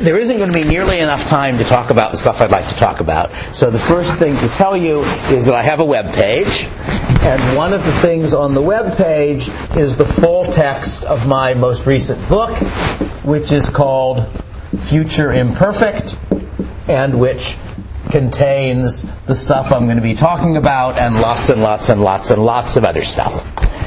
There isn't going to be nearly enough time to talk about the stuff I'd like to talk about. So the first thing to tell you is that I have a web page. And one of the things on the web page is the full text of my most recent book, which is called Future Imperfect, and which contains the stuff I'm going to be talking about and lots and lots and lots and lots of other stuff.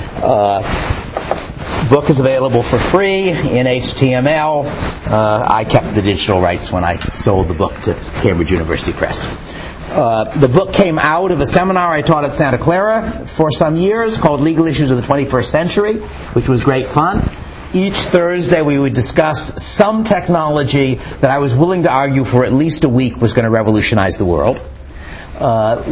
The book is available for free in HTML. I kept the digital rights when I sold the book to Cambridge University Press. The book came out of a seminar I taught at Santa Clara for some years called Legal Issues of the 21st Century, which was great fun. Each Thursday we would discuss some technology that I was willing to argue for at least a week was going to revolutionize the world. On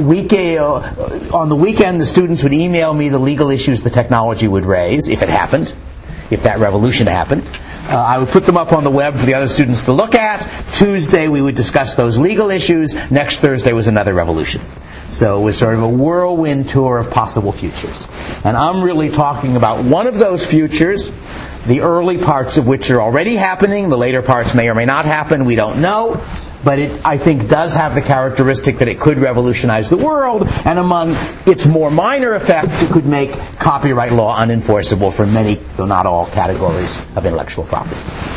the weekend, the students would email me the legal issues the technology would raise, if it happened, if that revolution happened. I would put them up on the web for the other students to look at. Tuesday, we would discuss those legal issues. Next Thursday was another revolution. So it was sort of a whirlwind tour of possible futures. And I'm really talking about one of those futures, the early parts of which are already happening. The later parts may or may not happen. We don't know. But it, I think, does have the characteristic that it could revolutionize the world, and among its more minor effects, it could make copyright law unenforceable for many, though not all, categories of intellectual property.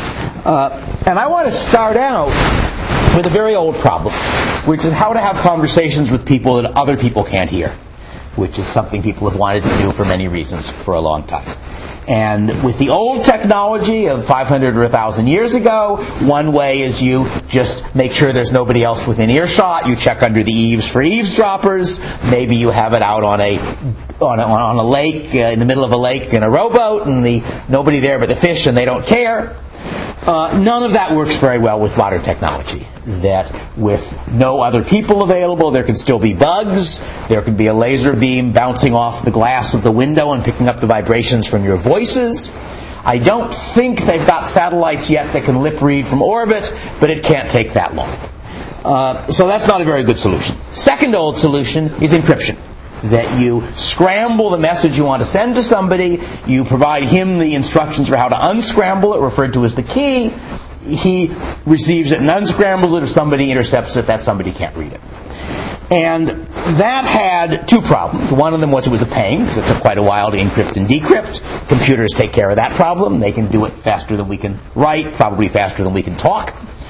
And I want to start out with a very old problem, which is how to have conversations with people that other people can't hear, which is something people have wanted to do for many reasons for a long time. And with the old technology of 500 or 1,000 years ago, one way is you just make sure there's nobody else within earshot. You check under the eaves for eavesdroppers. Maybe you have it out on a lake, in the middle of a lake in a rowboat, and nobody there but the fish, and they don't care. None of that works very well with modern technology. That with no other people available, there can still be bugs. There can be a laser beam bouncing off the glass of the window and picking up the vibrations from your voices. I don't think they've got satellites yet that can lip read from orbit, but it can't take that long. So that's not a very good solution. Second old solution is encryption. That you scramble the message you want to send to somebody, you provide him the instructions for how to unscramble it, referred to as the key. He receives it and unscrambles it. If somebody intercepts it, that somebody can't read it. And that had two problems. One of them was it was a pain, because it took quite a while to encrypt and decrypt. Computers take care of that problem. They can do it faster than we can write, probably faster than we can talk.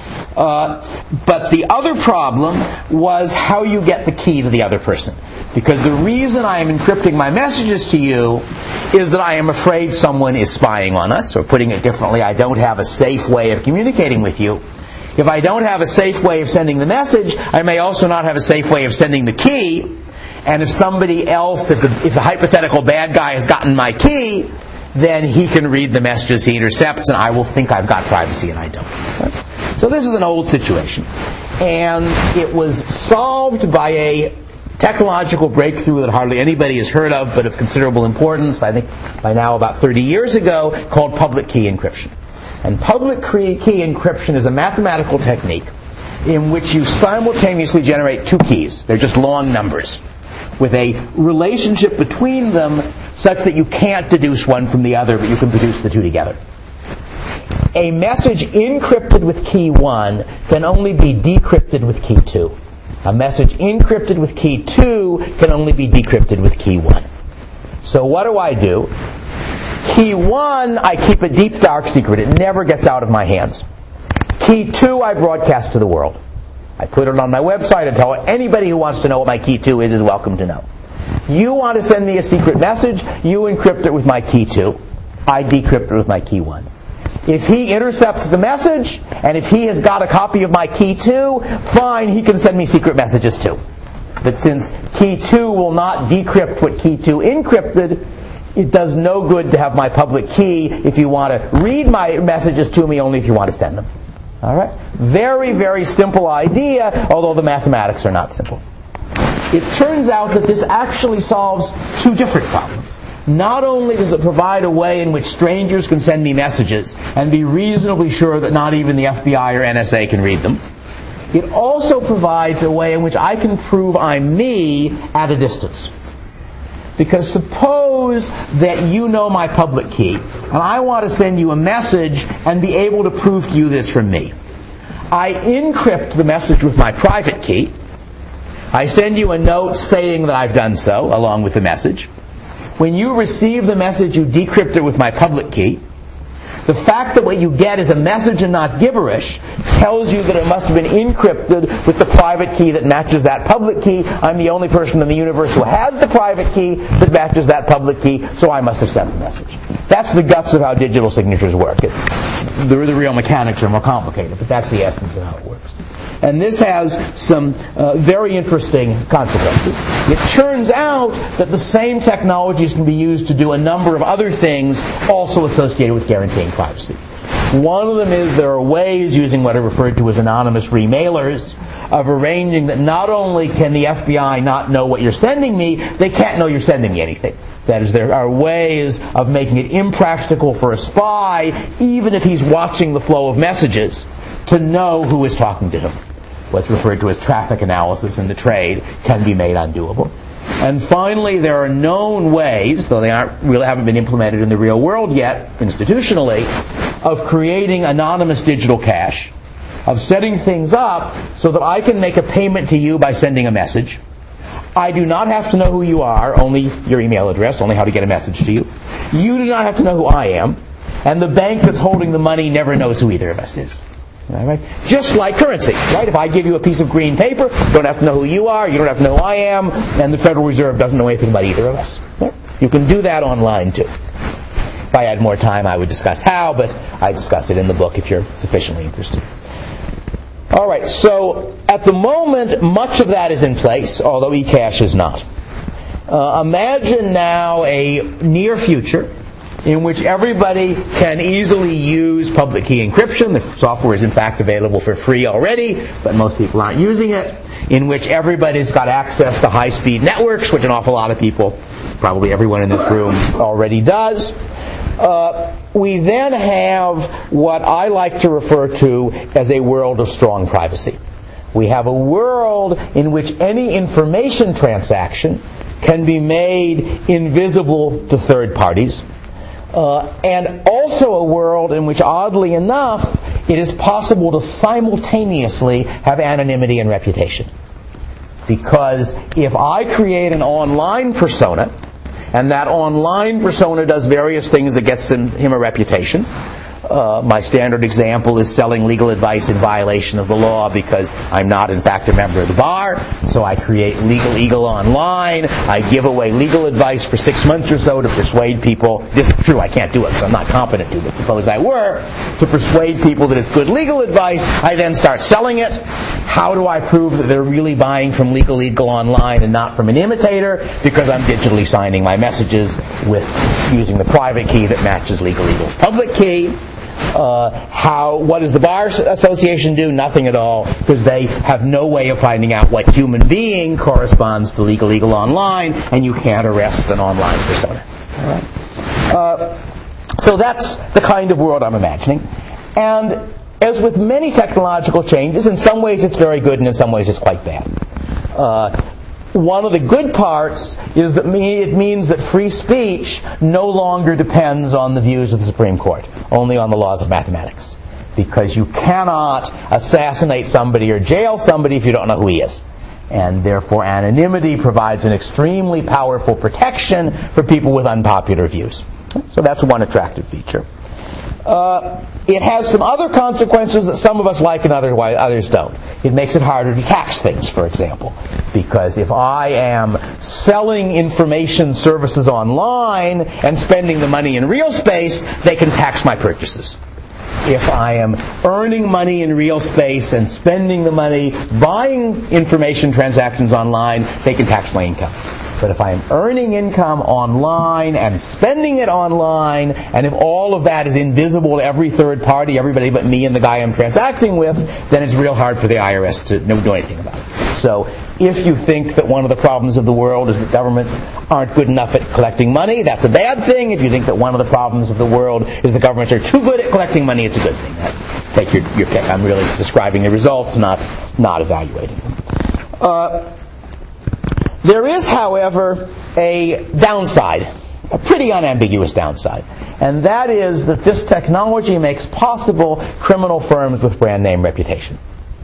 But the other problem was how you get the key to the other person. Because the reason I am encrypting my messages to you is that I am afraid someone is spying on us, or putting it differently, I don't have a safe way of communicating with you. If I don't have a safe way of sending the message, I may also not have a safe way of sending the key. And if somebody else, if the hypothetical bad guy has gotten my key, then he can read the messages he intercepts, and I will think I've got privacy, and I don't. So this is an old situation. And it was solved by a technological breakthrough that hardly anybody has heard of, but of considerable importance, I think by now about 30 years ago, called public key encryption. And public key encryption is a mathematical technique in which you simultaneously generate two keys. They're just long numbers, with a relationship between them such that you can't deduce one from the other, but you can produce the two together. A message encrypted with key 1 can only be decrypted with key 2. A message encrypted with key 2 can only be decrypted with key 1. So what do? Key 1, I keep a deep, dark secret. It never gets out of my hands. Key 2, I broadcast to the world. I put it on my website and tell anybody who wants to know what my key 2 is welcome to know. You want to send me a secret message, you encrypt it with my key 2. I decrypt it with my key 1. If he intercepts the message, and if he has got a copy of my key 2, fine, he can send me secret messages too. But since key 2 will not decrypt what key 2 encrypted, it does no good to have my public key if you want to read my messages to me, only if you want to send them. All right? Very, very simple idea, although the mathematics are not simple. It turns out that this actually solves two different problems. Not only does it provide a way in which strangers can send me messages and be reasonably sure that not even the FBI or NSA can read them, it also provides a way in which I can prove I'm me at a distance. Because suppose that you know my public key, and I want to send you a message and be able to prove to you that it's from me. I encrypt the message with my private key. I send you a note saying that I've done so, along with the message. When you receive the message, you decrypt it with my public key. The fact that what you get is a message and not gibberish tells you that it must have been encrypted with the private key that matches that public key. I'm the only person in the universe who has the private key that matches that public key, so I must have sent the message. That's the guts of how digital signatures work. The real mechanics are more complicated, but that's the essence of how it works. And this has some very interesting consequences. It turns out that the same technologies can be used to do a number of other things also associated with guaranteeing privacy. One of them is there are ways, using what are referred to as anonymous remailers, of arranging that not only can the FBI not know what you're sending me, they can't know you're sending me anything. That is, there are ways of making it impractical for a spy, even if he's watching the flow of messages, to know who is talking to him. What's referred to as traffic analysis in the trade can be made undoable. And finally, there are known ways, though they haven't been implemented in the real world yet, institutionally, of creating anonymous digital cash, of setting things up so that I can make a payment to you by sending a message. I do not have to know who you are, only your email address, only how to get a message to you. You do not have to know who I am, and the bank that's holding the money never knows who either of us is. All right? Just like currency, right? If I give you a piece of green paper, you don't have to know who you are, you don't have to know who I am, and the Federal Reserve doesn't know anything about either of us. Right? You can do that online too. If I had more time, I would discuss how, but I discuss it in the book if you're sufficiently interested. All right, so at the moment, much of that is in place, although eCash is not. Imagine now a near future in which everybody can easily use public key encryption. The software is in fact available for free already, but most people aren't using it. In which everybody's got access to high-speed networks, which an awful lot of people, probably everyone in this room, already does. We then have what I like to refer to as a world of strong privacy. We have a world in which any information transaction can be made invisible to third parties. And also a world in which, oddly enough, it is possible to simultaneously have anonymity and reputation. Because if I create an online persona, and that online persona does various things that gets him a reputation. My standard example is selling legal advice in violation of the law because I'm not, in fact, a member of the bar. So I create Legal Eagle online. I give away legal advice for 6 months or so to persuade people. This is true, I can't do it because I'm not competent to, but suppose I were, to persuade people that it's good legal advice. I then start selling it. How do I prove that they're really buying from Legal Eagle online and not from an imitator? Because I'm digitally signing my messages with using the private key that matches Legal Eagle's public key. What does the Bar Association do? Nothing at all, because they have no way of finding out what human being corresponds to Legal Eagle online, and you can't arrest an online persona. All right? So that's the kind of world I'm imagining. And as with many technological changes, in some ways it's very good and in some ways it's quite bad. One of the good parts is that it means that free speech no longer depends on the views of the Supreme Court, only on the laws of mathematics. Because you cannot assassinate somebody or jail somebody if you don't know who he is. And therefore anonymity provides an extremely powerful protection for people with unpopular views. So that's one attractive feature. It has some other consequences that some of us like and others don't. It makes it harder to tax things, for example. Because if I am selling information services online and spending the money in real space, they can tax my purchases. If I am earning money in real space and spending the money buying information transactions online, they can tax my income. But if I am earning income online and spending it online, and if all of that is invisible to every third party, everybody but me and the guy I'm transacting with, then it's real hard for the IRS to do anything about it. So if you think that one of the problems of the world is that governments aren't good enough at collecting money, that's a bad thing. If you think that one of the problems of the world is that governments are too good at collecting money, it's a good thing. Take your pick. I'm really describing the results, not evaluating them. There is, however, a downside a pretty unambiguous downside. And that is that this technology makes possible criminal firms with brand name reputation.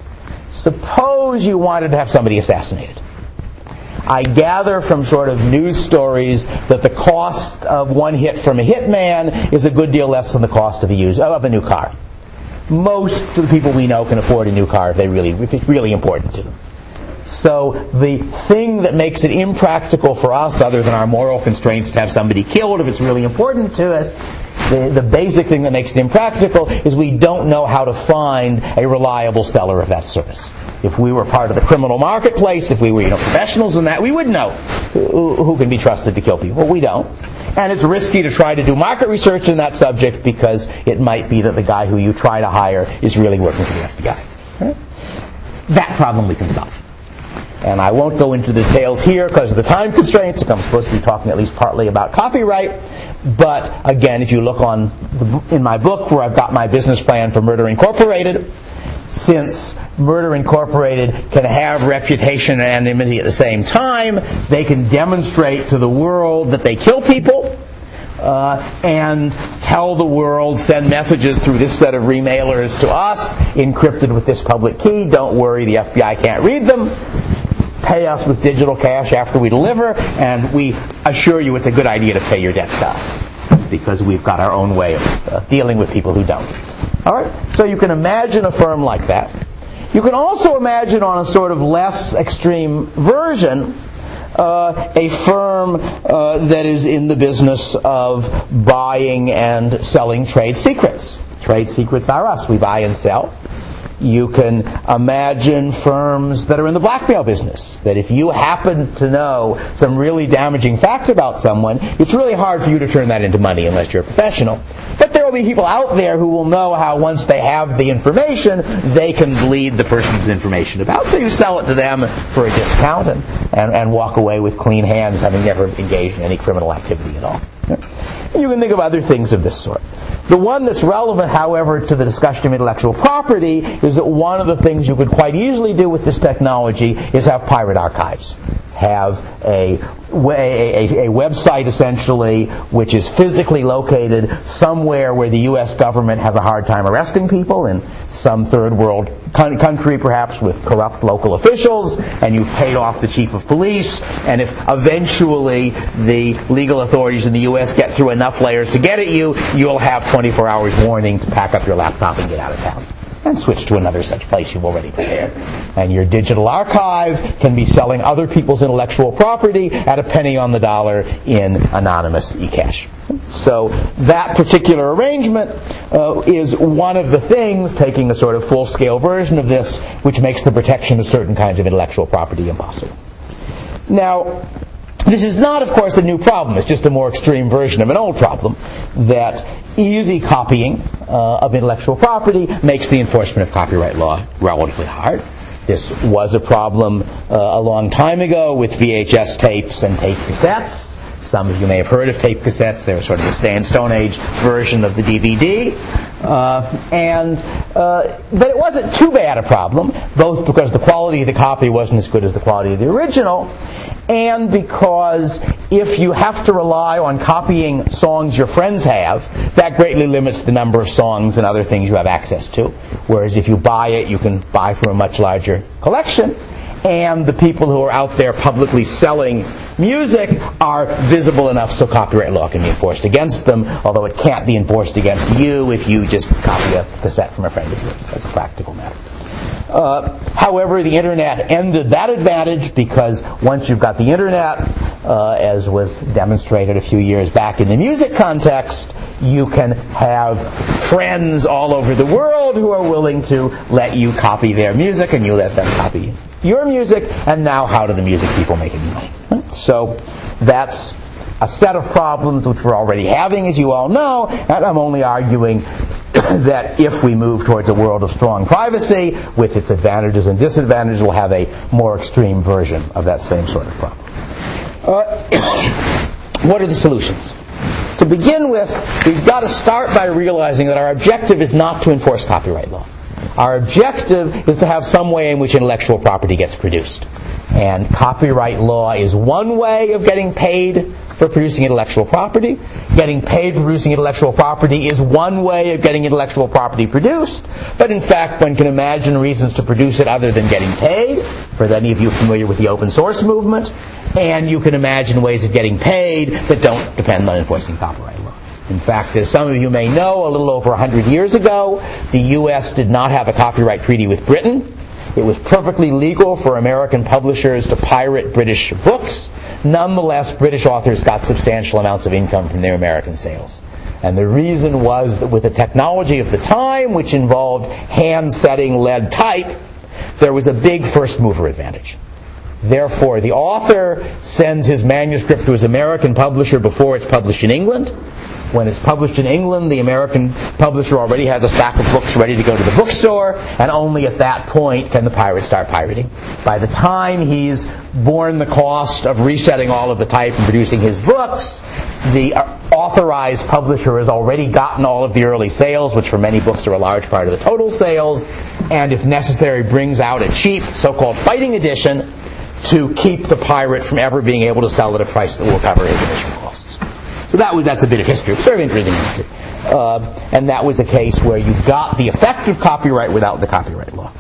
Suppose you wanted to have somebody assassinated. I gather from sort of news stories that the cost of one hit from a hitman is a good deal less than the cost of a new car. Most of the people we know can afford a new car if it's really important to them. So the thing that makes it impractical for us, other than our moral constraints to have somebody killed if it's really important to us, the basic thing that makes it impractical is we don't know how to find a reliable seller of that service. If we were part of the criminal marketplace, if we were professionals in that, we would know who can be trusted to kill people. We don't. And it's risky to try to do market research in that subject because it might be that the guy who you try to hire is really working for the FBI. Right? That problem we can solve. And I won't go into the details here because of the time constraints. I'm supposed to be talking at least partly about copyright. But again, if you look in my book where I've got my business plan for Murder Incorporated, since Murder Incorporated can have reputation and anonymity at the same time, they can demonstrate to the world that they kill people and tell the world, send messages through this set of remailers to us, encrypted with this public key. Don't worry, the FBI can't read them. Pay us with digital cash after we deliver, and we assure you it's a good idea to pay your debts to us because we've got our own way of dealing with people who don't. All right? So you can imagine a firm like that. You can also imagine on a sort of less extreme version a firm that is in the business of buying and selling trade secrets. Trade secrets are us. We buy and sell. You can imagine firms that are in the blackmail business, that if you happen to know some really damaging fact about someone, it's really hard for you to turn that into money unless you're a professional. But there will be people out there who will know how once they have the information, they can bleed the person's information about. So you sell it to them for a discount and walk away with clean hands, having never engaged in any criminal activity at all. You can think of other things of this sort. The one that's relevant, however, to the discussion of intellectual property is that one of the things you could quite easily do with this technology is have pirate archives. Have a website, essentially, which is physically located somewhere where the U.S. government has a hard time arresting people, in some third world country, perhaps, with corrupt local officials, and you've paid off the chief of police, and if eventually the legal authorities in the U.S. get through enough layers to get at you, you'll have 24 hours warning to pack up your laptop and get out of town. And switch to another such place you've already prepared. And your digital archive can be selling other people's intellectual property at a penny on the dollar in anonymous eCash. So that particular arrangement is one of the things, taking a sort of full-scale version of this, which makes the protection of certain kinds of intellectual property impossible. Now, this is not, of course, a new problem. It's just a more extreme version of an old problem, that easy copying of intellectual property makes the enforcement of copyright law relatively hard. This was a problem a long time ago with VHS tapes and tape cassettes. Some of you may have heard of tape cassettes. They're sort of the Stone Age version of the DVD. But it wasn't too bad a problem, both because the quality of the copy wasn't as good as the quality of the original, and because if you have to rely on copying songs your friends have, that greatly limits the number of songs and other things you have access to. Whereas if you buy it, you can buy from a much larger collection. And the people who are out there publicly selling music are visible enough so copyright law can be enforced against them, although it can't be enforced against you if you just copy a cassette from a friend of yours. That's a practical matter. However, the Internet ended that advantage because once you've got the Internet, as was demonstrated a few years back in the music context, you can have friends all over the world who are willing to let you copy their music and you let them copy your music, and now how do the music people make any money? So that's a set of problems which we're already having, as you all know, and I'm only arguing that if we move towards a world of strong privacy, with its advantages and disadvantages, we'll have a more extreme version of that same sort of problem. What are the solutions? To begin with, we've got to start by realizing that our objective is not to enforce copyright law. Our objective is to have some way in which intellectual property gets produced. And copyright law is one way of getting paid for producing intellectual property. Getting paid for producing intellectual property is one way of getting intellectual property produced, but in fact one can imagine reasons to produce it other than getting paid, for any of you familiar with the open source movement, and you can imagine ways of getting paid that don't depend on enforcing copyright law. In fact, as some of you may know, a little over 100 years ago, the U.S. did not have a copyright treaty with Britain. It was perfectly legal for American publishers to pirate British books. Nonetheless, British authors got substantial amounts of income from their American sales. And the reason was that with the technology of the time, which involved hand-setting lead type, there was a big first mover advantage. Therefore, the author sends his manuscript to his American publisher before it's published in England. When it's published in England, the American publisher already has a stack of books ready to go to the bookstore, and only at that point can the pirate start pirating. By the time he's borne the cost of resetting all of the type and producing his books, the authorized publisher has already gotten all of the early sales, which for many books are a large part of the total sales, and if necessary brings out a cheap, so-called fighting edition to keep the pirate from ever being able to sell at a price that will cover his initial costs. So that's a bit of history. It's very interesting history. And that was a case where you got the effect of copyright without the copyright law.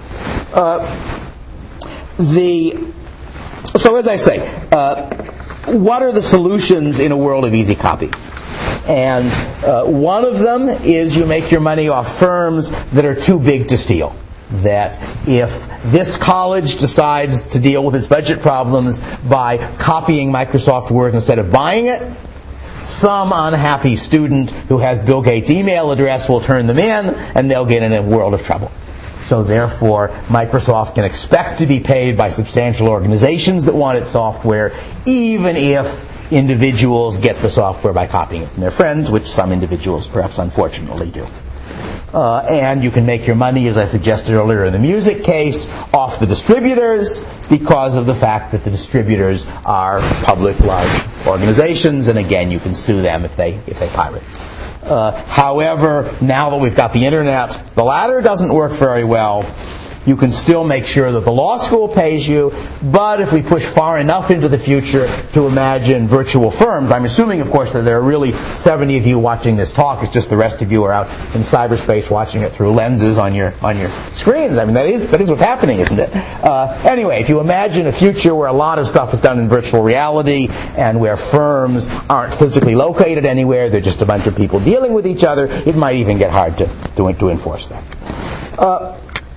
So as I say, what are the solutions in a world of easy copy? And one of them is you make your money off firms that are too big to steal. That if this college decides to deal with its budget problems by copying Microsoft Word instead of buying it, some unhappy student who has Bill Gates' email address will turn them in, and they'll get in a world of trouble. So therefore, Microsoft can expect to be paid by substantial organizations that want its software, even if individuals get the software by copying it from their friends, which some individuals perhaps unfortunately do. And you can make your money, as I suggested earlier in the music case, off the distributors because of the fact that the distributors are public, large organizations, and again, you can sue them if they pirate. However, now that we've got the internet, the latter doesn't work very well. You can still make sure that the law school pays you, but if we push far enough into the future to imagine virtual firms, I'm assuming, of course, that there are really 70 of you watching this talk. It's just the rest of you are out in cyberspace watching it through lenses on your screens. I mean, that is what's happening, isn't it? Anyway, if you imagine a future where a lot of stuff is done in virtual reality and where firms aren't physically located anywhere, they're just a bunch of people dealing with each other, it might even get hard to enforce that.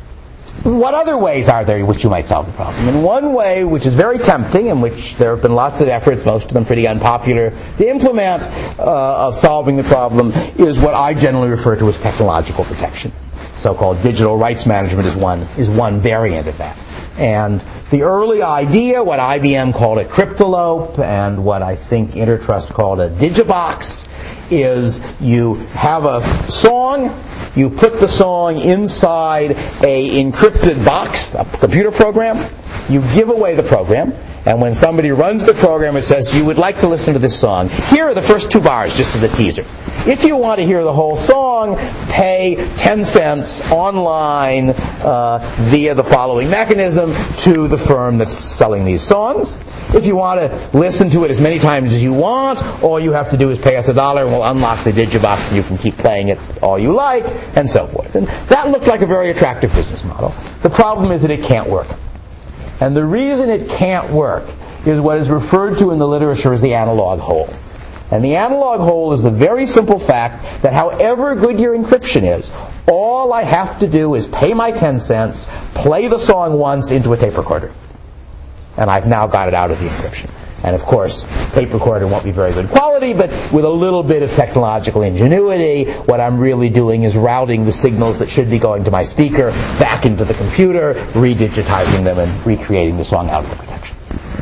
What other ways are there which you might solve the problem? And one way, which is very tempting, and which there have been lots of efforts, most of them pretty unpopular, to implement of solving the problem is what I generally refer to as technological protection. So-called digital rights management is one variant of that. And the early idea, what IBM called a cryptolope, and what I think Intertrust called a digibox, is you have a song, you put the song inside a encrypted box, a computer program, you give away the program, and when somebody runs the program, it says, you would like to listen to this song. Here are the first 2 bars, just as a teaser. If you want to hear the whole song, pay 10 cents online via the following mechanism to the firm that's selling these songs. If you want to listen to it as many times as you want, all you have to do is pay us $1 and we'll unlock the digibox and you can keep playing it all you like, and so forth. And that looked like a very attractive business model. The problem is that it can't work. And the reason it can't work is what is referred to in the literature as the analog hole. And the analog hole is the very simple fact that however good your encryption is, all I have to do is pay my 10 cents, play the song once into a tape recorder. And I've now got it out of the encryption. And of course, tape recorder won't be very good quality, but with a little bit of technological ingenuity, what I'm really doing is routing the signals that should be going to my speaker back into the computer, redigitizing them and recreating the song out of the protection.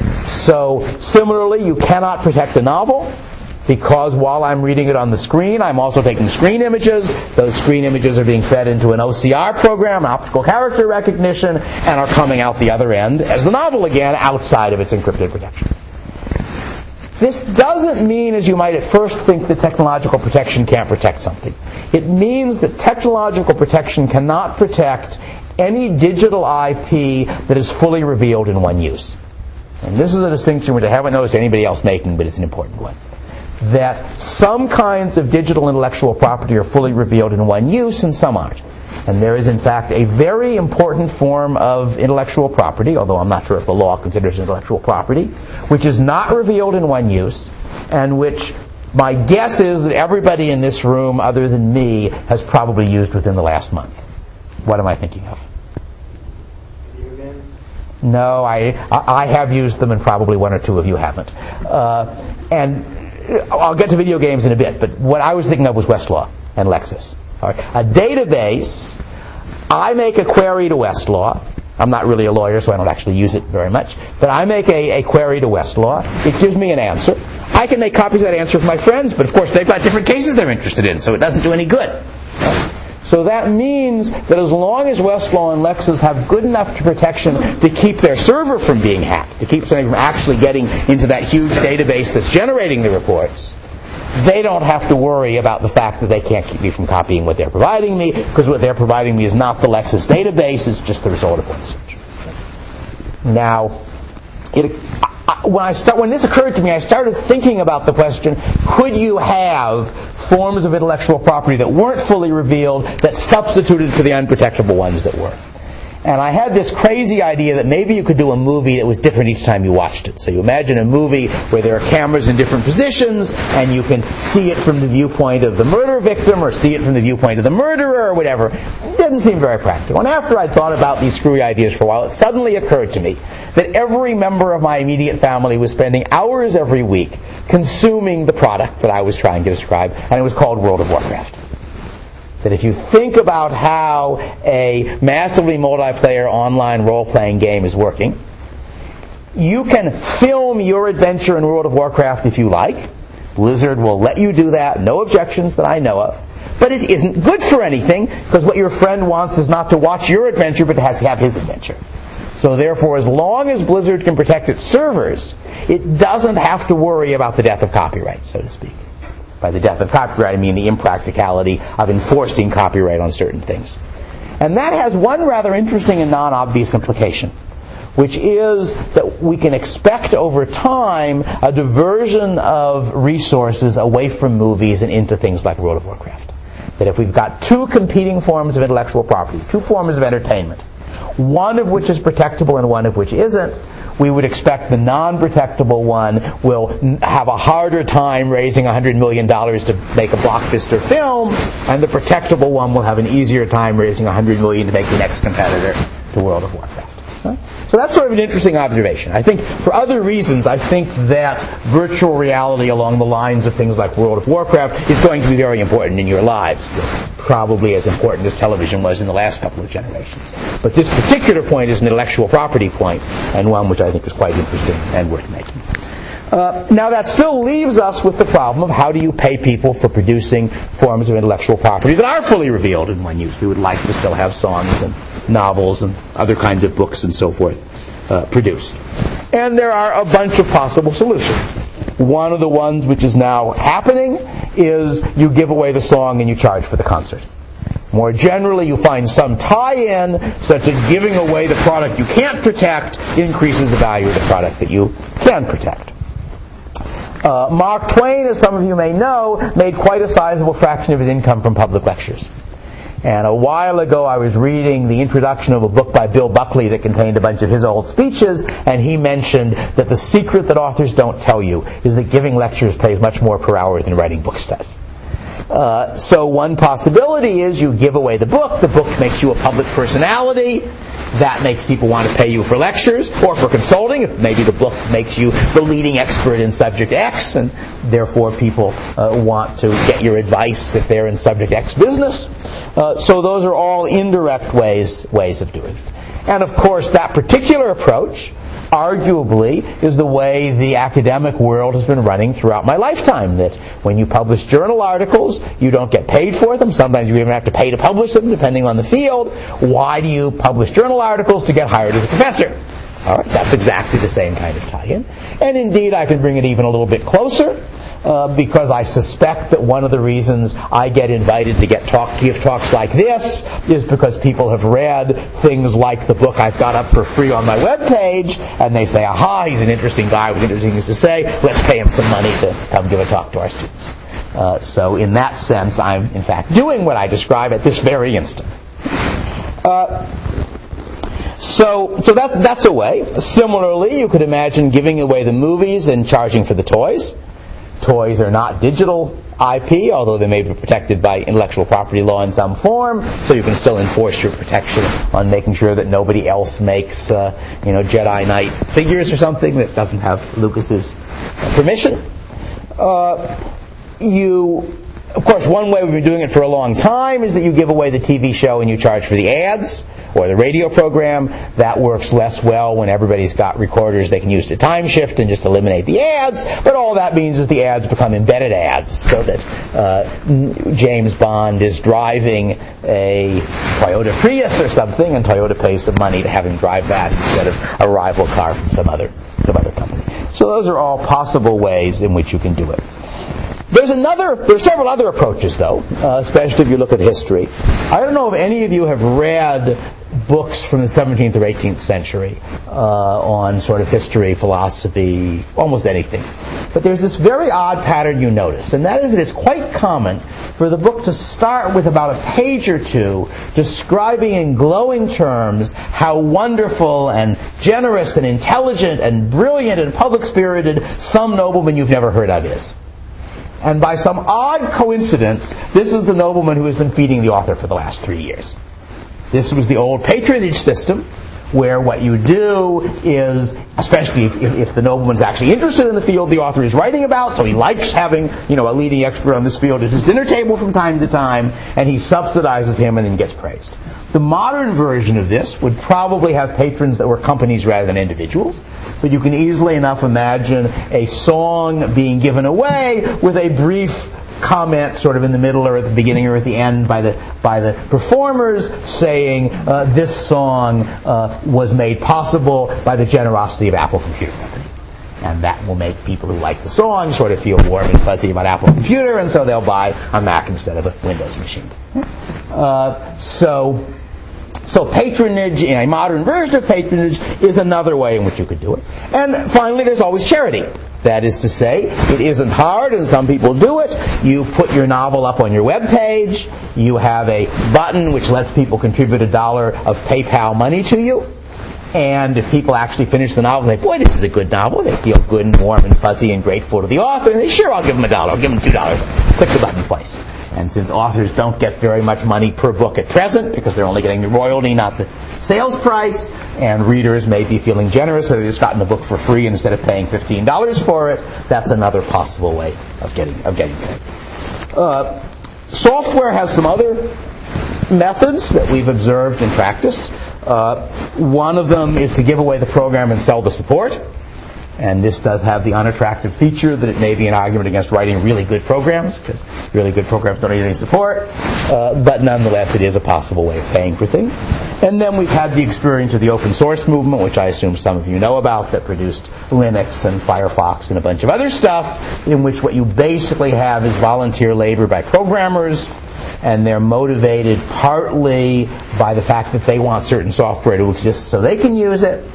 So, similarly, you cannot protect a novel, because while I'm reading it on the screen, I'm also taking screen images. Those screen images are being fed into an OCR program, optical character recognition, and are coming out the other end as the novel again, outside of its encrypted protection. This doesn't mean, as you might at first think, that technological protection can't protect something. It means that technological protection cannot protect any digital IP that is fully revealed in one use. And this is a distinction which I haven't noticed anybody else making, but it's an important one. that some kinds of digital intellectual property are fully revealed in one use and some aren't. And there is, in fact, a very important form of intellectual property, although I'm not sure if the law considers it intellectual property, which is not revealed in one use, and which my guess is that everybody in this room, other than me, has probably used within the last month. What am I thinking of? Video games? No, I have used them, and probably one or two of you haven't. And I'll get to video games in a bit, but what I was thinking of was Westlaw and Lexis. All right. A database, I make a query to Westlaw. I'm not really a lawyer, so I don't actually use it very much. But I make a query to Westlaw. It gives me an answer. I can make copies of that answer for my friends, but of course they've got different cases they're interested in, so it doesn't do any good. So that means that as long as Westlaw and Lexis have good enough protection to keep their server from being hacked, to keep somebody from actually getting into that huge database that's generating the reports, they don't have to worry about the fact that they can't keep me from copying what they're providing me, because what they're providing me is not the Lexis database, it's just the result of one search. Now, when this occurred to me, I started thinking about the question, could you have forms of intellectual property that weren't fully revealed that substituted for the unprotectable ones that were? And I had this crazy idea that maybe you could do a movie that was different each time you watched it. So you imagine a movie where there are cameras in different positions, and you can see it from the viewpoint of the murder victim, or see it from the viewpoint of the murderer, or whatever. It didn't seem very practical. And after I'd thought about these screwy ideas for a while, it suddenly occurred to me that every member of my immediate family was spending hours every week consuming the product that I was trying to describe, and it was called World of Warcraft. That if you think about how a massively multiplayer online role-playing game is working, you can film your adventure in World of Warcraft if you like. Blizzard will let you do that, no objections that I know of. But it isn't good for anything, because what your friend wants is not to watch your adventure, but to have his adventure. So therefore, as long as Blizzard can protect its servers, it doesn't have to worry about the death of copyright, so to speak. By the death of copyright, I mean the impracticality of enforcing copyright on certain things. And that has one rather interesting and non-obvious implication, which is that we can expect over time a diversion of resources away from movies and into things like World of Warcraft. That if we've got two competing forms of intellectual property, two forms of entertainment, one of which is protectable and one of which isn't, we would expect the non-protectable one will have a harder time raising $100 million to make a blockbuster film, and the protectable one will have an easier time raising $100 million to make the next competitor to World of Warcraft. Right? So that's sort of an interesting observation. I think for other reasons, I think that virtual reality along the lines of things like World of Warcraft is going to be very important in your lives. Probably as important as television was in the last couple of generations. But this particular point is an intellectual property point, and one which I think is quite interesting and worth making. Now that still leaves us with the problem of how do you pay people for producing forms of intellectual property that are fully revealed in one use. We would like to still have songs and novels and other kinds of books and so forth produced. And there are a bunch of possible solutions. One of the ones which is now happening is you give away the song and you charge for the concert. More generally, you find some tie-in such that giving away the product you can't protect increases the value of the product that you can protect. Mark Twain, as some of you may know, made quite a sizable fraction of his income from public lectures. And a while ago I was reading the introduction of a book by Bill Buckley that contained a bunch of his old speeches, and he mentioned that the secret that authors don't tell you is that giving lectures pays much more per hour than writing books does. So one possibility is you give away the book makes you a public personality, that makes people want to pay you for lectures or for consulting. Maybe the book makes you the leading expert in subject X, and therefore people want to get your advice if they're in subject X business. So those are all indirect ways of doing it. And of course that particular approach arguably is the way the academic world has been running throughout my lifetime, that when you publish journal articles, you don't get paid for them. Sometimes you even have to pay to publish them, depending on the field. Why do you publish journal articles? To get hired as a professor. All right, that's exactly the same kind of tie-in. And indeed, I can bring it even a little bit closer. because I suspect that one of the reasons I get invited to give talks like this is because people have read things like the book I've got up for free on my webpage, and they say, aha, he's an interesting guy with interesting things to say, let's pay him some money to come give a talk to our students. So in that sense, I'm in fact doing what I describe at this very instant. So that's a way. Similarly, you could imagine giving away the movies and charging for the toys. Toys are not digital IP, although they may be protected by intellectual property law in some form, so you can still enforce your protection on making sure that nobody else makes Jedi Knight figures or something that doesn't have Lucas's permission. Of course, one way we've been doing it for a long time is that you give away the TV show and you charge for the ads, or the radio program. That works less well when everybody's got recorders they can use to time shift and just eliminate the ads, but all that means is the ads become embedded ads, so that James Bond is driving a Toyota Prius or something, and Toyota pays some money to have him drive that instead of a rival car from some other company. So those are all possible ways in which you can do it. There are several other approaches, though, especially if you look at history. I don't know if any of you have read books from the 17th or 18th century on sort of history, philosophy, almost anything. But there's this very odd pattern you notice, and that is that it's quite common for the book to start with about a page or two describing in glowing terms how wonderful and generous and intelligent and brilliant and public-spirited some nobleman you've never heard of is. And by some odd coincidence, this is the nobleman who has been feeding the author for the last 3 years. This was the old patronage system, where what you do is, especially if the nobleman's actually interested in the field the author is writing about, so he likes having a leading expert on this field at his dinner table from time to time, and he subsidizes him and then gets praised. The modern version of this would probably have patrons that were companies rather than individuals, but you can easily enough imagine a song being given away with a brief comment sort of in the middle or at the beginning or at the end by the performers saying this song was made possible by the generosity of Apple Computer Company. And that will make people who like the song sort of feel warm and fuzzy about Apple Computer, and so they'll buy a Mac instead of a Windows machine. So patronage, in a modern version of patronage, is another way in which you could do it. And finally, there's always charity. That is to say, it isn't hard, and some people do it. You put your novel up on your web page. You have a button which lets people contribute $1 of PayPal money to you. And if people actually finish the novel, they say, boy, this is a good novel. They feel good and warm and fuzzy and grateful to the author. And they say, sure, I'll give them $1. I'll give them $2. Click the button twice. And since authors don't get very much money per book at present, because they're only getting the royalty, not the sales price, and readers may be feeling generous, so they've just gotten the book for free instead of paying $15 for it, that's another possible way of getting paid. Software has some other methods that we've observed in practice. One of them is to give away the program and sell the support. And this does have the unattractive feature that it may be an argument against writing really good programs, because really good programs don't need any support. But nonetheless, it is a possible way of paying for things. And then we've had the experience of the open source movement, which I assume some of you know about, that produced Linux and Firefox and a bunch of other stuff, in which what you basically have is volunteer labor by programmers, and they're motivated partly by the fact that they want certain software to exist so they can use it,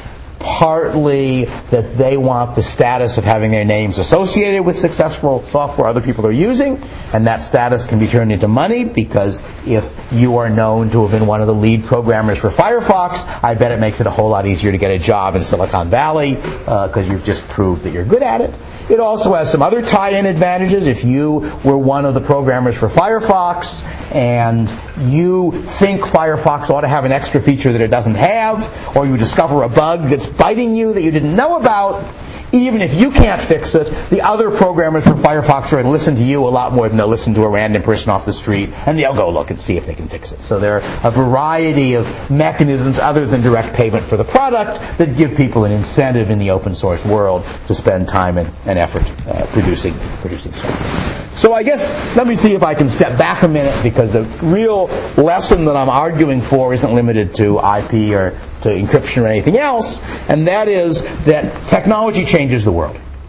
partly that they want the status of having their names associated with successful software other people are using, and that status can be turned into money, because if you are known to have been one of the lead programmers for Firefox, I bet it makes it a whole lot easier to get a job in Silicon Valley, because you've just proved that you're good at it. It also has some other tie-in advantages. If you were one of the programmers for Firefox and you think Firefox ought to have an extra feature that it doesn't have, or you discover a bug that's biting you that you didn't know about, even if you can't fix it, the other programmers for Firefox are going to listen to you a lot more than they'll listen to a random person off the street, and they'll go look and see if they can fix it. So there are a variety of mechanisms other than direct payment for the product that give people an incentive in the open source world to spend time and effort producing software. So I guess, let me see if I can step back a minute, because the real lesson that I'm arguing for isn't limited to IP or to encryption or anything else, and that is that technology changes the world.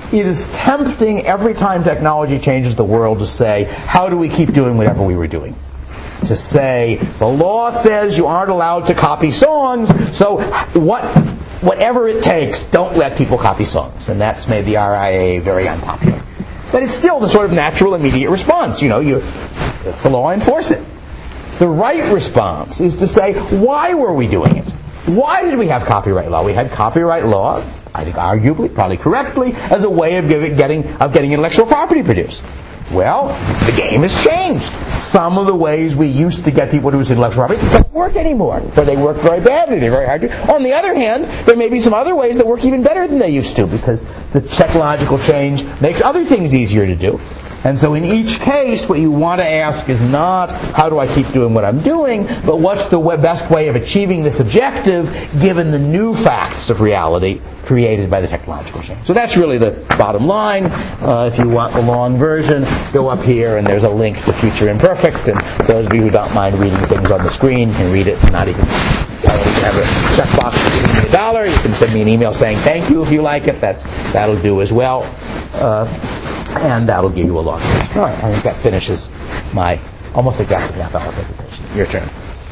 it is tempting every time technology changes the world to say, how do we keep doing whatever we were doing? To say, the law says you aren't allowed to copy songs, so whatever it takes, don't let people copy songs. And that's made the RIAA very unpopular. But it's still the sort of natural, immediate response. If the law, enforce it. The right response is to say, why were we doing it? Why did we have copyright law? We had copyright law, I think arguably, probably correctly, as a way of getting intellectual property produced. Well, the game has changed. Some of the ways we used to get people to use intellectual property don't work anymore, or they work very badly, they're very hard to. On the other hand, there may be some other ways that work even better than they used to, because the technological change makes other things easier to do. And so in each case, what you want to ask is not, how do I keep doing what I'm doing, but what's the best way of achieving this objective given the new facts of reality created by the technological change. So that's really the bottom line. If you want the long version, go up here and there's a link to Future Imperfect. And those of you who don't mind reading things on the screen can read it, not even have a checkbox to give me $1. You can send me an email saying thank you if you like it. That'll do as well. And that'll give you a long version. All right, I think that finishes my almost exactly half-hour presentation. Your turn.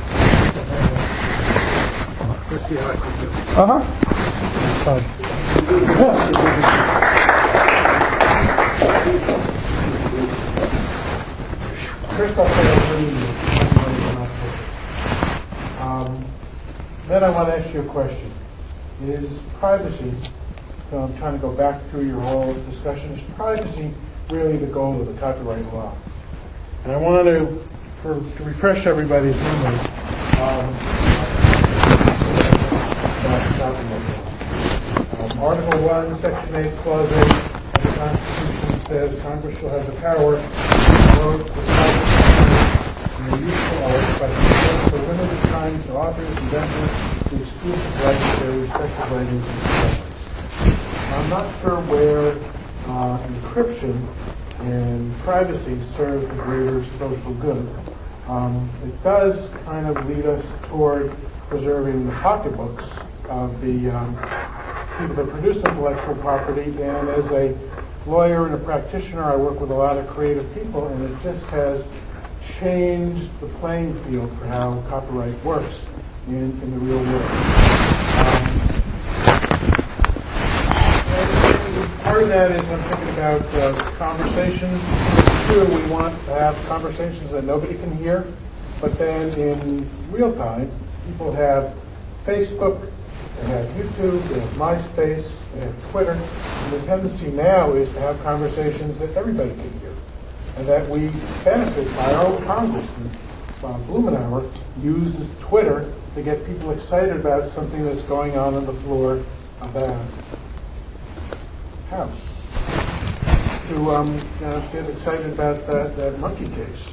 Let's see how I can do. First off, then I want to ask you a question. Is privacy, so I'm trying to go back through your whole discussion, is privacy really the goal of the copyright law? And I want to refresh everybody's memory, Article 1, Section 8, Clause 8 of the Constitution says Congress shall have the power to promote the private and the useful arts by conferring for limited time to authors, inventors, the exclusive rights to their respective writings and expressions. I'm not sure where encryption and privacy serve the greater social good. It does kind of lead us toward preserving the pocketbooks of the people that produce intellectual property, and as a lawyer and a practitioner, I work with a lot of creative people, and it just has changed the playing field for how copyright works in the real world. Part of that is I'm thinking about conversations. Here we want to have conversations that nobody can hear, but then in real time, people have Facebook, they have YouTube, they have MySpace, they have Twitter, and the tendency now is to have conversations that everybody can hear, and that we benefit by our own Congressman, Blumenauer, uses Twitter to get people excited about something that's going on the floor of the House, to get excited about that monkey case.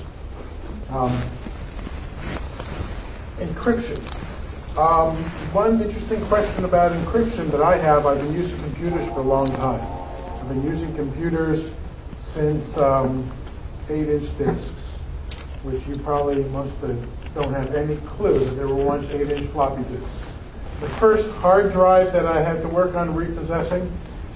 Encryption. One interesting question about encryption that I have, I've been using computers for a long time. I've been using computers since 8-inch discs, which you probably most don't have any clue that there were once 8-inch floppy disks. The first hard drive that I had to work on repossessing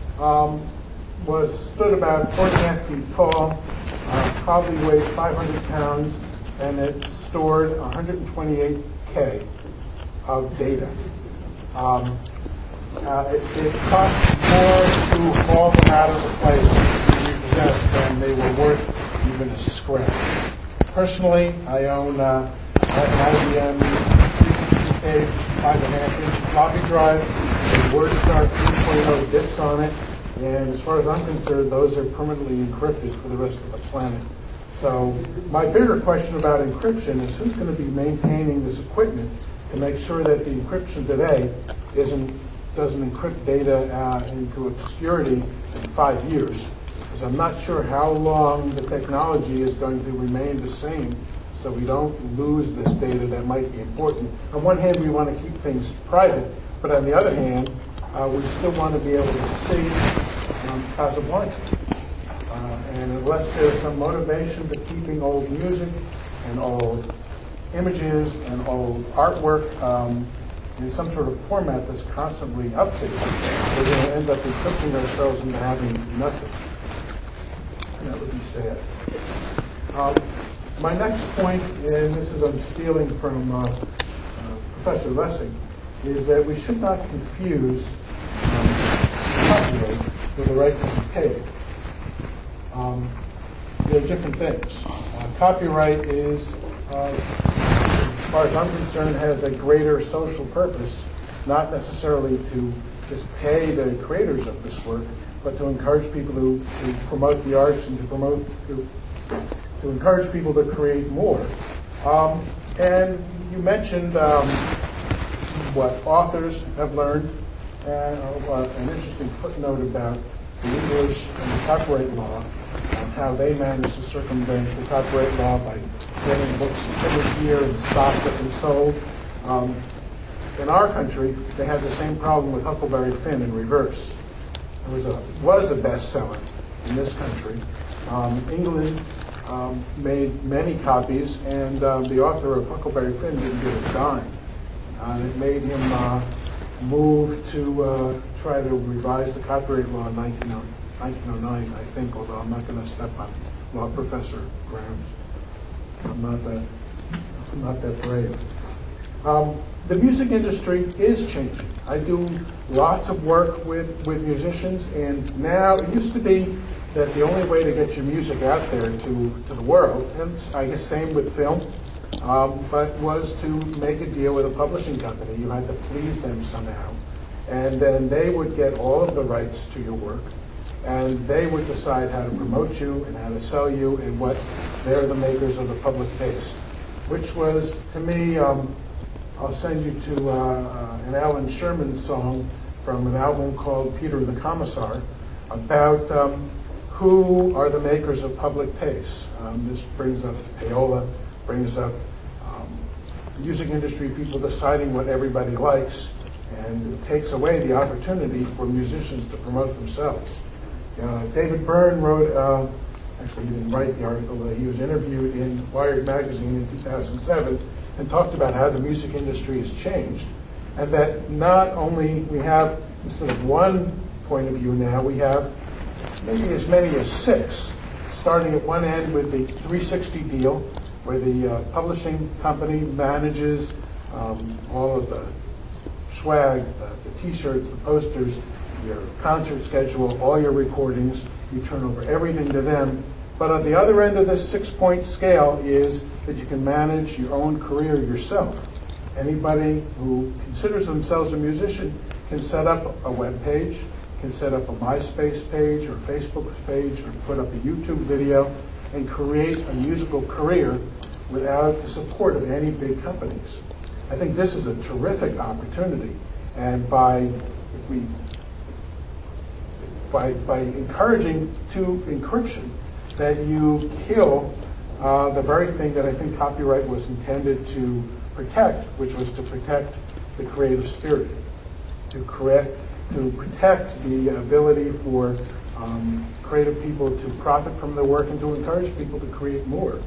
stood about 4.5 feet tall, probably weighed 500 pounds, and it stored 128K of data. It cost more to haul them out of the place and repossess than they were worth even a scrap. Personally, I own an IBM 360K 5.5-inch floppy drive with WordStar 3.0 disks on it, and as far as I'm concerned, those are permanently encrypted for the rest of the planet. So my bigger question about encryption is who's going to be maintaining this equipment to make sure that the encryption today doesn't encrypt data into obscurity in 5 years. Because I'm not sure how long the technology is going to remain the same so we don't lose this data that might be important. On one hand, we want to keep things private, but on the other hand, we still want to be able to see Casablanca. And unless there's some motivation to keeping old music and old images and old artwork in some sort of format that's constantly updated, we're going to end up encrypting ourselves into having nothing. And that would be sad. My next point, and this is I'm stealing from Professor Lessing, is that we should not confuse copyright with the right to be paid. They're different things. Copyright is, as far as I'm concerned, has a greater social purpose, not necessarily to just pay the creators of this work, but to encourage people to promote the arts and to encourage people to create more. And you mentioned what authors have learned, and an interesting footnote about the English and the copyright law, and how they managed to circumvent the copyright law by getting books printed here and stopped and sold. In our country, they had the same problem with Huckleberry Finn in reverse. It was a bestseller in this country. England made many copies, and the author of Huckleberry Finn didn't get a dime. It made him move to try to revise the copyright law in 1909, I think, although I'm not going to step on law professor ground. I'm not that brave. The music industry is changing. I do lots of work with musicians, and now it used to be that the only way to get your music out there to the world, and I guess same with film, but was to make a deal with a publishing company. You had to please them somehow, and then they would get all of the rights to your work, and they would decide how to promote you and how to sell you and what they're the makers of the public taste, which was, to me, I'll send you to an Alan Sherman song from an album called Peter the Commissar about who are the makers of public taste. This brings up payola, brings up music industry people deciding what everybody likes, and it takes away the opportunity for musicians to promote themselves. David Byrne wrote, actually he didn't write the article, but he was interviewed in Wired magazine in 2007 and talked about how the music industry has changed, and that not only we have, instead of one point of view now, we have maybe as many as 6, starting at one end with the 360 deal, where the publishing company manages all of the swag, the t-shirts, the posters, your concert schedule, all your recordings. You turn over everything to them. But at the other end of this 6-point scale is that you can manage your own career yourself. Anybody who considers themselves a musician can set up a web page, can set up a MySpace page or Facebook page, or put up a YouTube video and create a musical career without the support of any big companies. I think this is a terrific opportunity, and by encouraging to encryption, that you kill the very thing that I think copyright was intended to protect, which was to protect the creative spirit, to protect the ability for creative people to profit from their work and to encourage people to create more.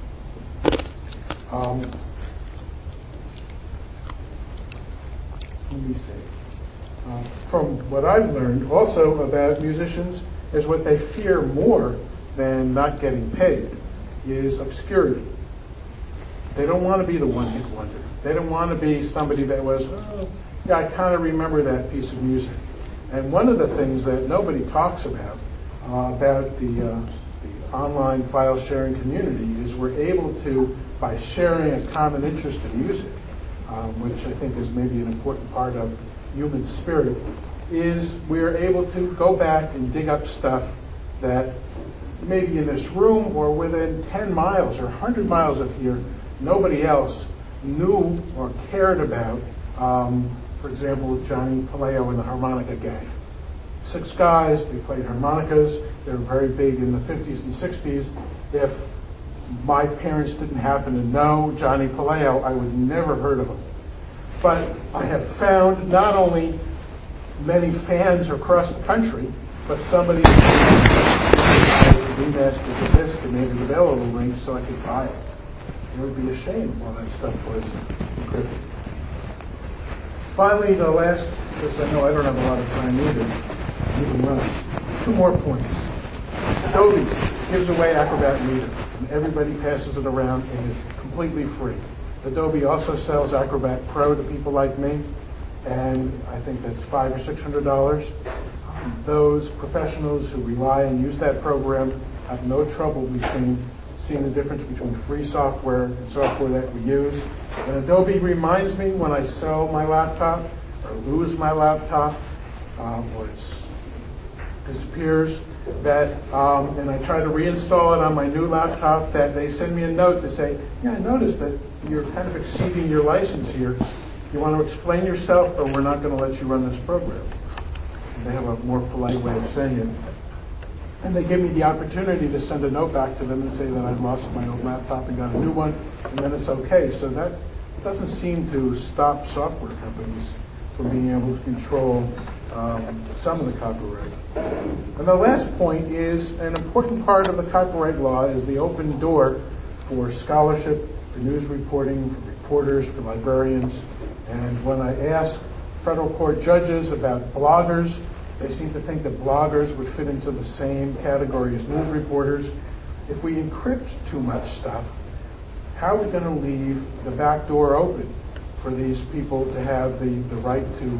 Let me see. From what I've learned also about musicians is what they fear more than not getting paid is obscurity. They don't want to be the one-hit wonder. They don't want to be somebody that was, oh, yeah, I kind of remember that piece of music. And one of the things that nobody talks about the online file sharing community is we're able to, by sharing a common interest in music, which I think is maybe an important part of human spirit, is we're able to go back and dig up stuff that maybe in this room or within 10 miles or 100 miles of here, nobody else knew or cared about. For example, Johnny Paleo and the Harmonica Gang. 6 guys, they played harmonicas. They were very big in the 50s and 60s. If my parents didn't happen to know Johnny Paleo, I would never heard of him. But I have found not only many fans across the country, but somebody remastered the disc and made it available link so I could buy it. It would be a shame all that stuff was encrypted. Finally, the last, because I know I don't have a lot of time either, you can run. 2 more points. Adobe gives away Acrobat Reader, and everybody passes it around, and it's completely free. Adobe also sells Acrobat Pro to people like me, and I think that's $500 or $600. Those professionals who rely and use that program have no trouble between seeing the difference between free software and software that we use. And Adobe reminds me when I sell my laptop or lose my laptop or it disappears, that and I try to reinstall it on my new laptop, that they send me a note to say, yeah, I noticed that you're kind of exceeding your license here. You want to explain yourself, or we're not going to let you run this program. And they have a more polite way of saying it. And they give me the opportunity to send a note back to them and say that I've lost my old laptop and got a new one, and then it's okay. So that doesn't seem to stop software companies from being able to control some of the copyright. And the last point is, an important part of the copyright law is the open door for scholarship, for news reporting, for reporters, for librarians. And when I ask federal court judges about bloggers, they seem to think that bloggers would fit into the same category as news reporters. If we encrypt too much stuff, how are we going to leave the back door open for these people to have the right to,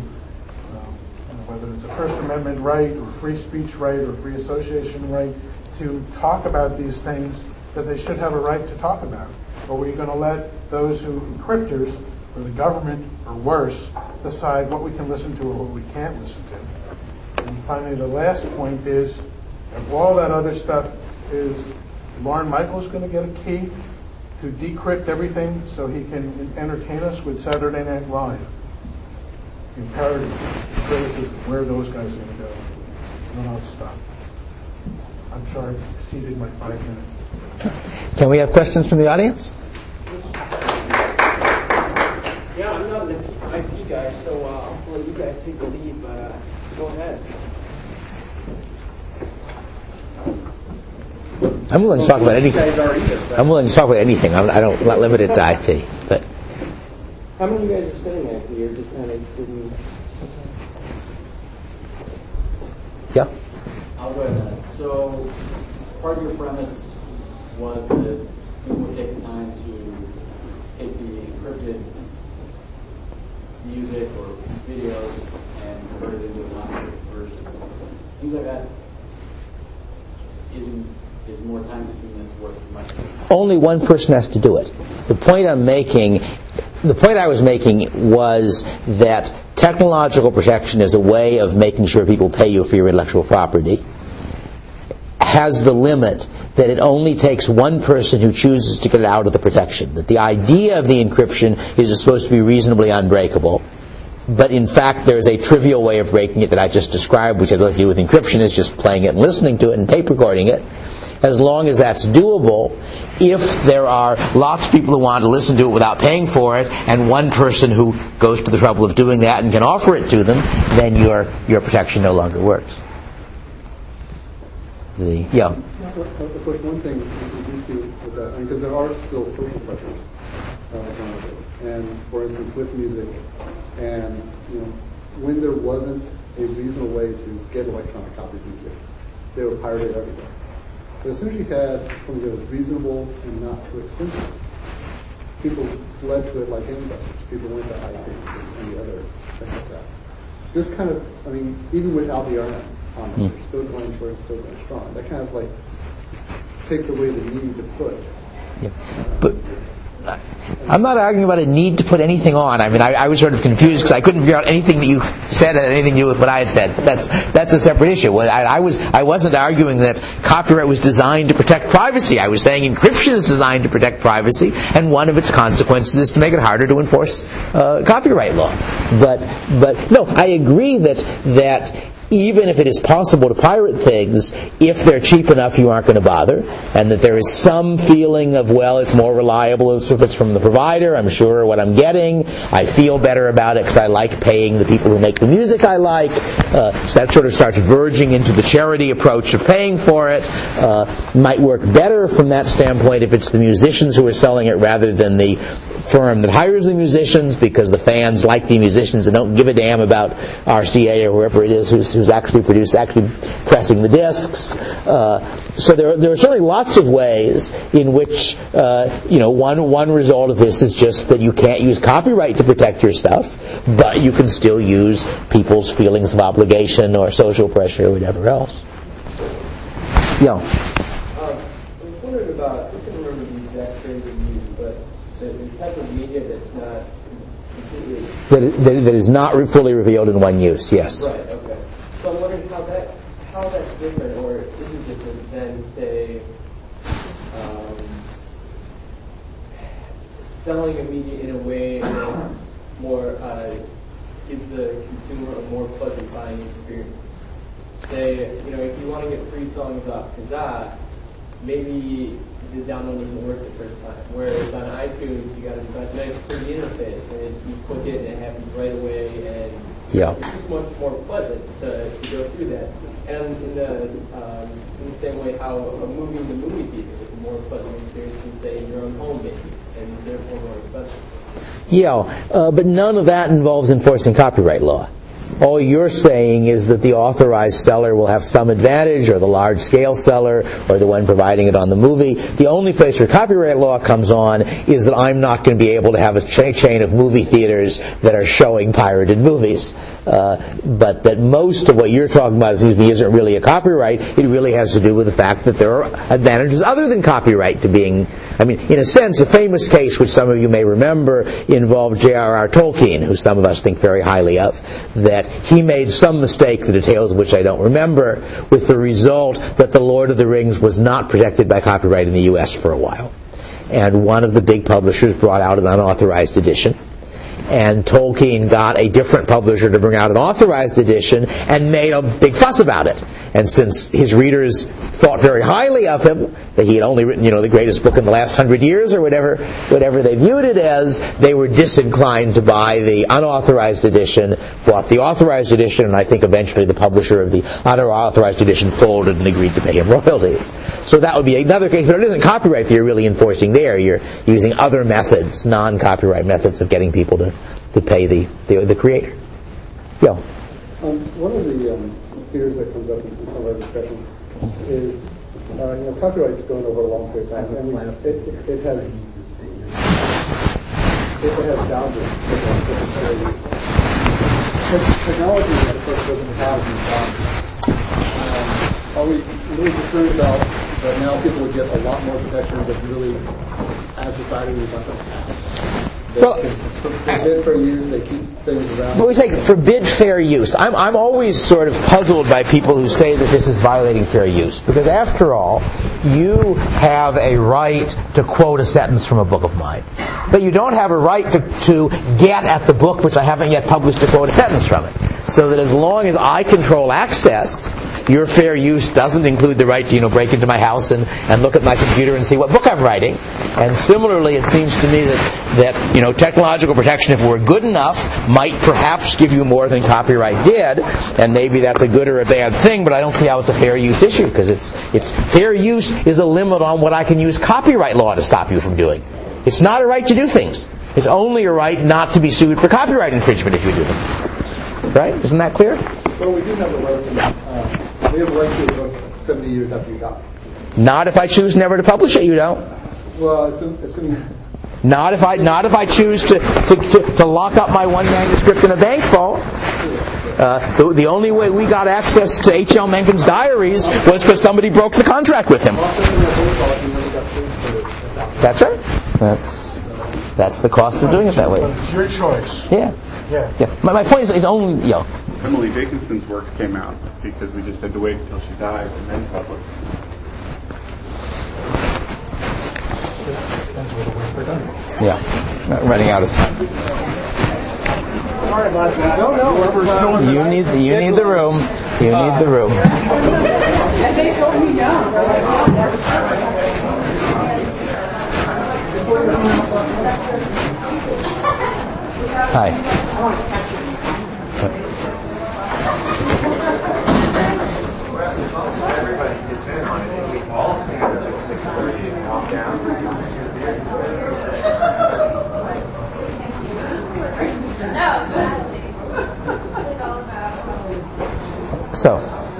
whether it's a First Amendment right or free speech right or free association right, to talk about these things that they should have a right to talk about? Or are we going to let those who encryptors, or the government, or worse, decide what we can listen to or what we can't listen to? And finally, the last point is, of all that other stuff, is Lorne Michaels going to get a key to decrypt everything so he can entertain us with Saturday Night Live? Imperative criticism, where those guys are going to go. And then I'll stop. I'm sorry, I've exceeded my 5 minutes. Can we have questions from the audience? Yeah, I'm not an IP guy, so I'll let you guys take the lead, but go ahead. I'm willing to talk about anything. I'm willing to talk about anything. I'm not limited to IP. But how many of you guys are staying there? You're just kind of interested in. yeah. I'll go ahead. So part of your premise was that people would take the time to take the encrypted music or videos and convert it into a non-encrypted version. It seems like that is more time consuming than it's worth for much. Only one person has to do it. The point I was making was that technological protection is a way of making sure people pay you for your intellectual property, has the limit that it only takes one person who chooses to get it out of the protection. That the idea of the encryption is supposed to be reasonably unbreakable, but in fact there's a trivial way of breaking it that I just described, which has nothing to do with encryption, is just playing it and listening to it and tape recording it. As long as that's doable, if there are lots of people who want to listen to it without paying for it, and one person who goes to the trouble of doing that and can offer it to them, then your protection no longer works. Yeah. Of course, one thing we do see with that, because there are still social pressures on this, and for instance, with music, and when there wasn't a reasonable way to get electronic copies of music, they were pirated everywhere. But as soon as you had something that was reasonable and not too expensive, people fled to it like gangbusters. People went to iTunes and the other things like that. This kind of, even without the RNet on it, they're still going for it, still going strong. That kind of takes away the need to put. Yeah. But I'm not arguing about a need to put anything on. I was sort of confused because I couldn't figure out anything that you said had anything to do with what I had said. That's a separate issue. I wasn't arguing that copyright was designed to protect privacy. I was saying encryption is designed to protect privacy, and one of its consequences is to make it harder to enforce copyright law. But no, I agree that even if it is possible to pirate things, if they're cheap enough, you aren't going to bother. And that there is some feeling of, well, it's more reliable if it's from the provider. I'm sure what I'm getting. I feel better about it because I like paying the people who make the music I like. So that sort of starts verging into the charity approach of paying for it. Might work better from that standpoint if it's the musicians who are selling it rather than the firm that hires the musicians because the fans like the musicians and don't give a damn about RCA or whoever it is who's actually pressing the discs. So there are certainly lots of ways in which one result of this is just that you can't use copyright to protect your stuff, but you can still use people's feelings of obligation or social pressure or whatever else. Yeah. I was wondering about, I can't remember the exact phrase you used, but the type of media that's not completely... That is not fully revealed in one use, yes. Right, okay. So I'm wondering how that's different, or isn't different than, say, selling a media in a way that's more, gives the consumer a more pleasant buying experience. Say, if you want to get free songs off Kazaa, maybe the download isn't worth it first time. Whereas on iTunes, you got a nice pretty interface, and you click it and it happens right away, and it's just much more pleasant to go through that. And in the same way, how a movie in the movie theater is a more pleasant experience than, say, in your own home, maybe, and therefore more expensive. But none of that involves enforcing copyright law. All you're saying is that the authorized seller will have some advantage, or the large-scale seller, or the one providing it on the movie. The only place where copyright law comes on is that I'm not going to be able to have a chain of movie theaters that are showing pirated movies. But that most of what you're talking about isn't really a copyright. It really has to do with the fact that there are advantages other than copyright to being... in a sense, a famous case which some of you may remember involved J.R.R. Tolkien, who some of us think very highly of, that he made some mistake, the details of which I don't remember, with the result that The Lord of the Rings was not protected by copyright in the U.S. for a while. And one of the big publishers brought out an unauthorized edition. And Tolkien got a different publisher to bring out an authorized edition and made a big fuss about it. And since his readers thought very highly of him, that he had only written, the greatest book in the last 100 years or whatever they viewed it as, they were disinclined to buy the unauthorized edition, bought the authorized edition, and I think eventually the publisher of the unauthorized edition folded and agreed to pay him royalties. So that would be another case, but it isn't copyright that you're really enforcing there. You're using other methods, non-copyright methods of getting people to pay the creator. Yeah. One of the fears that comes up in some of our discussions is, copyright's going over a long period of time, and it has boundaries. Technology that of course doesn't have these boundaries. Are we really concerned about that now people would get a lot more protection that really, as society, we've not going to have? Forbid fair use, they keep things around. But we take forbid fair use. I'm always sort of puzzled by people who say that this is violating fair use. Because after all, you have a right to quote a sentence from a book of mine. But you don't have a right to get at the book which I haven't yet published to quote a sentence from it. So that as long as I control access, your fair use doesn't include the right to, break into my house and look at my computer and see what book I'm writing. And similarly, it seems to me that technological protection, if it were good enough, might perhaps give you more than copyright did. And maybe that's a good or a bad thing, but I don't see how it's a fair use issue, because it's fair use is a limit on what I can use copyright law to stop you from doing. It's not a right to do things. It's only a right not to be sued for copyright infringement if you do them. Right? Isn't that clear? Well, we do have a right to. We have a right to a book 70 years after you die. Not if I choose never to publish it. You don't. Well, assuming. Not if I choose to lock up my one manuscript in a bank vault. The only way we got access to H.L. Mencken's diaries was because somebody broke the contract with him. That's right. That's the cost of doing it that way. It's your choice. Yeah. My point is only, Emily Dickinson's work came out because we just had to wait until she died and then publish. Yeah. Running out of time. Sorry about that. No. You need the room. You need the room. They told me no. Hi. Everybody gets in on it, and we all stand at 6:30 and walk down. So,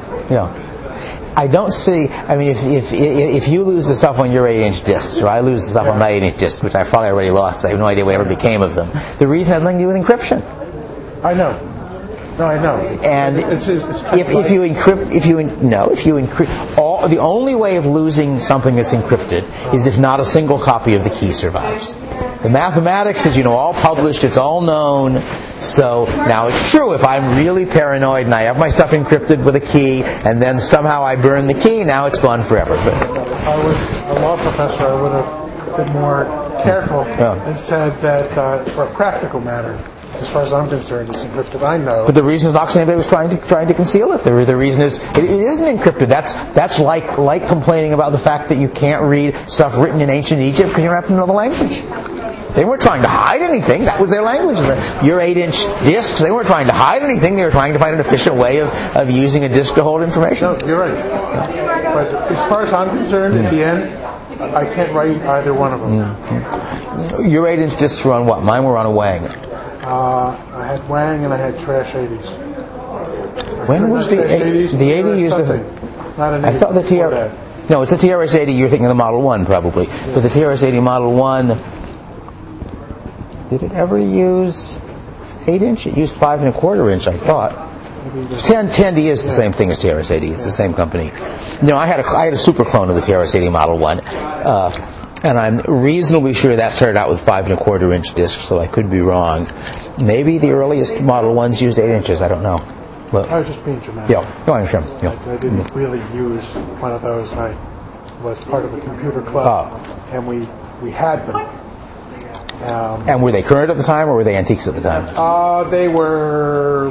I don't see. I mean, if you lose the stuff on your 8-inch discs, or I lose the stuff on my 8-inch discs, which I probably already lost, I have no idea what ever became of them. The reason has nothing to do with encryption. I know. No, I know. And if you encrypt, the only way of losing something that's encrypted is if not a single copy of the key survives. The mathematics is, all published, it's all known. So now it's true, if I'm really paranoid and I have my stuff encrypted with a key, and then somehow I burn the key, now it's gone forever. But if I was a law professor, I would have been more careful and said that for a practical matter, as far as I'm concerned, it's encrypted. I know. But the reason is not saying anybody was trying to conceal it. The reason is it isn't encrypted. That's like complaining about the fact that you can't read stuff written in ancient Egypt because you don't have to know the language. They weren't trying to hide anything. That was their language. Your 8-inch discs, they weren't trying to hide anything. They were trying to find an efficient way of using a disc to hold information. No, you're right. But as far as I'm concerned, at the end, I can't write either one of them. Your 8-inch discs were on what? Mine were on a Wang. I had Wang and I had Trash 80s. When was the 80 used? Not an 80. I thought the TRS. No, it's the TRS 80. You're thinking of the Model 1 probably. But the TRS 80 Model 1. Did it ever use 8-inch? It used 5 1/4 inch, I thought. 10D is the same thing as TRS 80. It's the same company. I had a super clone of the TRS 80 Model 1. And I'm reasonably sure that started out with 5 1/4 inch discs, so I could be wrong. Maybe the earliest Model 1s used 8 inches. I don't know. But, I was just being dramatic. I'm sure. I didn't really use one of those. I was part of a computer club, and we had them. And were they current at the time, or were they antiques at the time? They were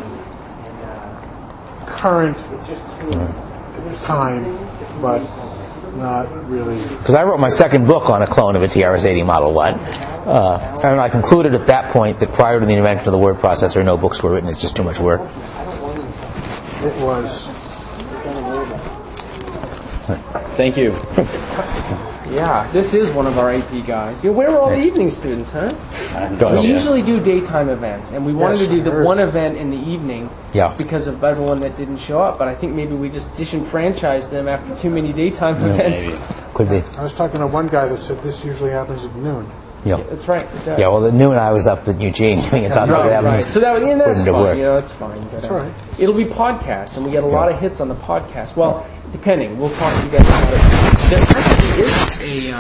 current time, but not really. Because I wrote my second book on a clone of a TRS 80 Model 1. And I concluded at that point that prior to the invention of the word processor, no books were written. It's just too much work. It was. Thank you. Yeah, this is one of our AP guys. Where were all the evening students, huh? We usually do daytime events, and we wanted to do the one event in the evening because of everyone that didn't show up, but I think maybe we just disenfranchised them after too many daytime events. Maybe. Could be. I was talking to one guy that said this usually happens at noon. Yeah, that's right. Yeah, well, at noon I was up in Eugene doing a talk about that. Right. So that's fine. That's fine. But, that's right. It'll be podcasts, and we get a lot of hits on the podcast. Well, depending. We'll talk to you guys about it. There actually is a